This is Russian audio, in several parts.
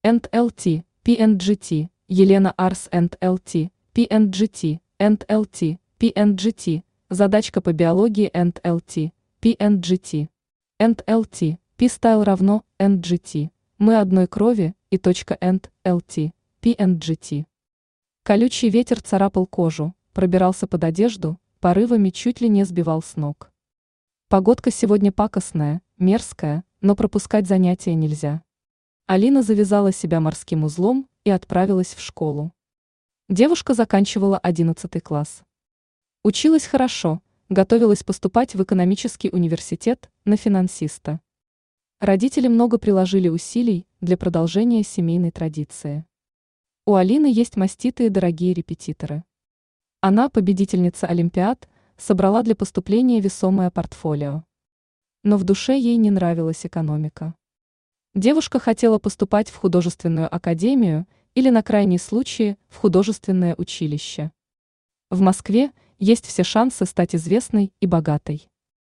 &LT, PNGT, Елена Арс &LT, PNGT, &LT, PNGT, задачка по биологии &LT, PNGT, &LT, P-стайл равно NGT, мы одной крови и точка &LT, PNGT. Колючий ветер царапал кожу, пробирался под одежду, порывами чуть ли не сбивал с ног. Погодка сегодня пакостная, мерзкая, но пропускать занятия нельзя. Алина завязала себя морским узлом и отправилась в школу. Девушка заканчивала 11 класс. Училась хорошо, готовилась поступать в экономический университет на финансиста. Родители много приложили усилий для продолжения семейной традиции. У Алины есть маститые дорогие репетиторы. Она, победительница олимпиад, собрала для поступления весомое портфолио. Но в душе ей не нравилась экономика. Девушка хотела поступать в художественную академию или, на крайний случай, в художественное училище. В Москве есть все шансы стать известной и богатой.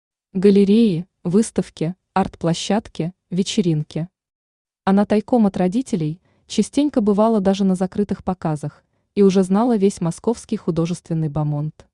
Галереи, выставки, арт-площадки, вечеринки. Она тайком от родителей частенько бывала даже на закрытых показах и уже знала весь московский художественный бомонд.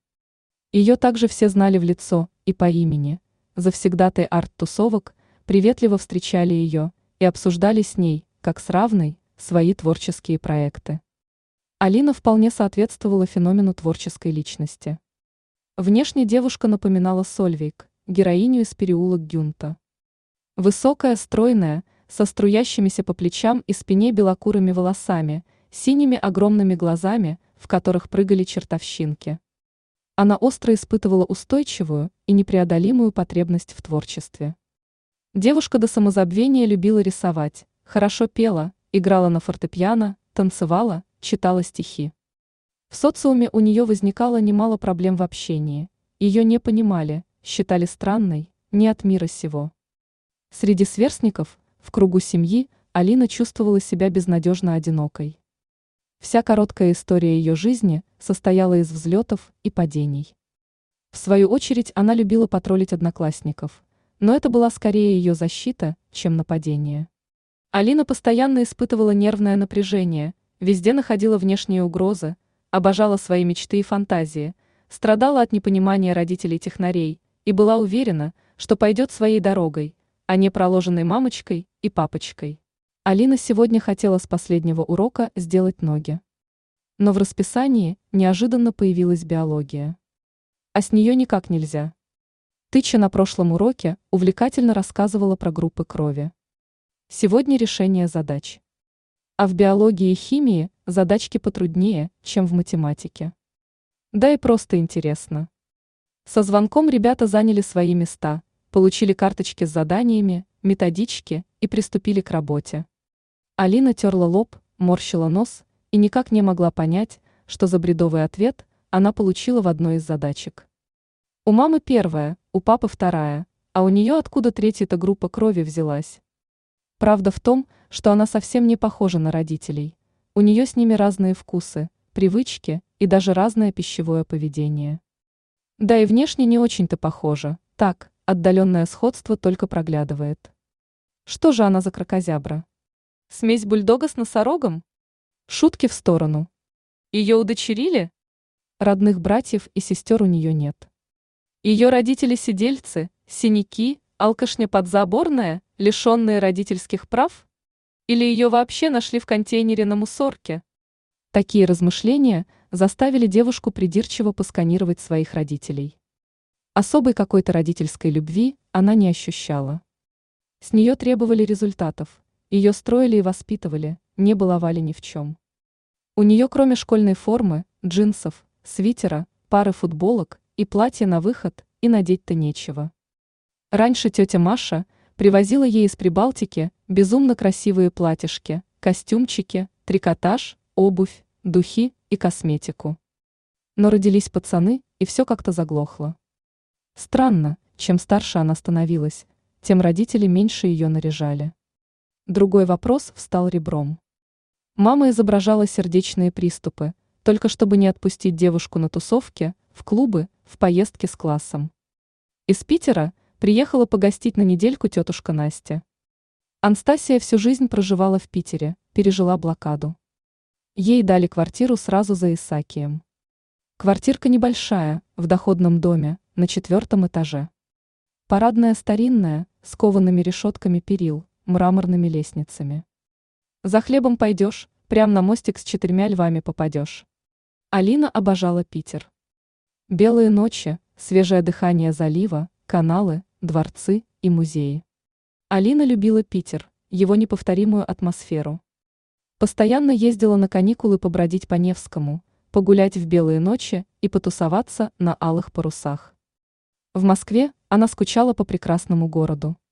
Ее также все знали в лицо и по имени. Завсегдатаи арт-тусовок приветливо встречали ее и обсуждали с ней, как с равной, свои творческие проекты. Алина вполне соответствовала феномену творческой личности. Внешне девушка напоминала Сольвейг, героиню из «Переулок Гюнта». Высокая, стройная, со струящимися по плечам и спине белокурыми волосами, синими огромными глазами, в которых прыгали чертовщинки. Она остро испытывала устойчивую и непреодолимую потребность в творчестве. Девушка до самозабвения любила рисовать, хорошо пела, играла на фортепиано, танцевала, читала стихи. В социуме у нее возникало немало проблем в общении, ее не понимали, считали странной, не от мира сего. Среди сверстников, в кругу семьи, Алина чувствовала себя безнадежно одинокой. Вся короткая история ее жизни состояла из взлетов и падений. В свою очередь она любила потроллить одноклассников, но это была скорее ее защита, чем нападение. Алина постоянно испытывала нервное напряжение, везде находила внешние угрозы, обожала свои мечты и фантазии, страдала от непонимания родителей-технарей и была уверена, что пойдет своей дорогой, а не проложенной мамочкой и папочкой. Алина сегодня хотела с последнего урока сделать ноги. Но в расписании неожиданно появилась биология. А с нее никак нельзя. Тыча на прошлом уроке увлекательно рассказывала про группы крови. Сегодня решение задач. А в биологии и химии задачки потруднее, чем в математике. Да и просто интересно. Со звонком ребята заняли свои места, получили карточки с заданиями, методички и приступили к работе. Алина терла лоб, морщила нос и никак не могла понять, что за бредовый ответ она получила в одной из задачек. У мамы первая, у папы вторая, а у нее откуда третья-то группа крови взялась? Правда в том, что она совсем не похожа на родителей. У нее с ними разные вкусы, привычки и даже разное пищевое поведение. Да и внешне не очень-то похожа, так, отдаленное сходство только проглядывает. Что же она за кракозябра? Смесь бульдога с носорогом? Шутки в сторону. Ее удочерили? Родных братьев и сестер у нее нет. Ее родители сидельцы, синяки, алкашня подзаборная, лишенные родительских прав? Или ее вообще нашли в контейнере на мусорке? Такие размышления заставили девушку придирчиво посканировать своих родителей. Особой какой-то родительской любви она не ощущала. С нее требовали результатов, ее строили и воспитывали, не баловали ни в чем. У нее кроме школьной формы, джинсов, свитера, пары футболок и платья на выход и надеть-то нечего. Раньше тетя Маша привозила ей из Прибалтики безумно красивые платьишки, костюмчики, трикотаж, обувь, духи и косметику. Но родились пацаны, и все как-то заглохло. Странно, чем старше она становилась, тем родители меньше ее наряжали. Другой вопрос встал ребром. Мама изображала сердечные приступы, только чтобы не отпустить девушку на тусовки, в клубы, в поездки с классом. Из Питера приехала погостить на недельку тетушка Настя. Анастасия всю жизнь проживала в Питере, пережила блокаду. Ей дали квартиру сразу за Исаакием. Квартирка небольшая, в доходном доме, на 4-м этаже. Парадная старинная, с коваными решетками перил, мраморными лестницами. За хлебом пойдешь, прям на мостик с 4 львами попадешь. Алина обожала Питер. Белые ночи, свежее дыхание залива, каналы, дворцы и музеи. Алина любила Питер, его неповторимую атмосферу. Постоянно ездила на каникулы побродить по Невскому, погулять в белые ночи и потусоваться на алых парусах. В Москве она скучала по прекрасному городу.